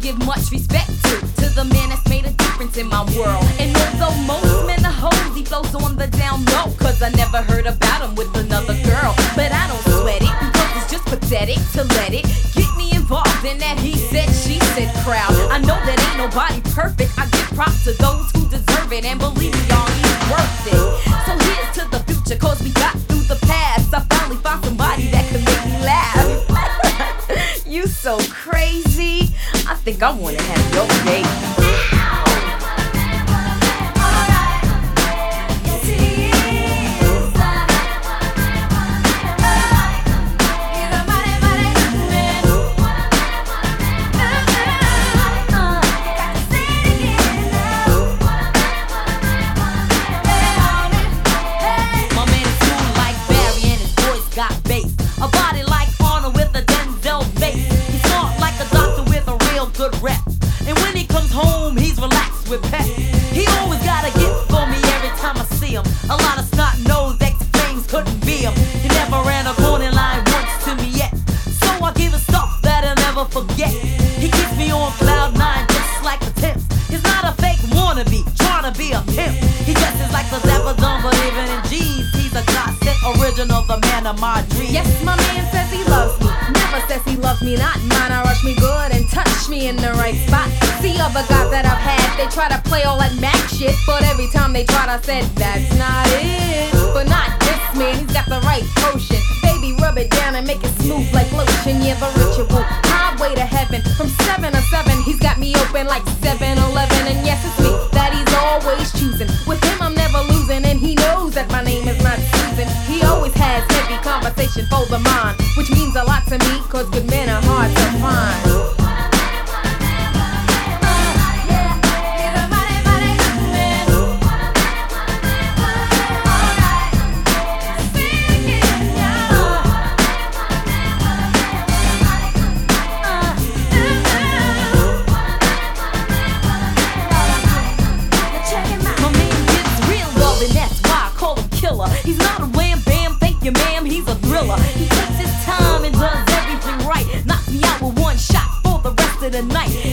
give much respect to the man that's made a difference in my world. And although most men are hoes, he flows on the down low, cause I never heard about him with another girl. But I don't sweat it, because it's just pathetic to let it get me involved in that he said, she said crowd. I know that ain't nobody perfect, I give props to those who deserve it, and believe me, y'all, he's worth it. So here's to the future, cause we got through the past. I finally found somebody that could make me laugh. You so crazy, I think I wanna have your date. And when he comes home, he's relaxed with pep. He always got a gift for me every time I see him. A lot of snot-nosed ex-flames couldn't be him. He never ran a corner line once to me yet, so I give him stuff that I'll never forget. He keeps me on cloud nine just like the temps. He's not a fake wannabe, trying to be a pimp. He dresses like the Dapper Dan, but even in jeans, he's a godsend original, the man of my dreams. Yes, my man says he loves me, never says he loves me not. Mine, I rush me good and touch me in the right spot. See other guys that I've had, they try to play all that Mac shit, but every time they tried, I said, that's not it. But not this man, he's got the right potion. Baby, rub it down and make it smooth like lotion. Yeah, the ritual, highway to heaven. From 7 to 7, he's got me open like 7-Eleven. And yes, it's me that he's always choosing. With him, I'm never losing, and he knows that my name is not Susan. He always has heavy conversation for the mind, which means a lot to me, cause good men are hard to find. He's not a wham bam, thank you ma'am, he's a thriller. He takes his time and does everything right. Knocks me out with one shot for the rest of the night.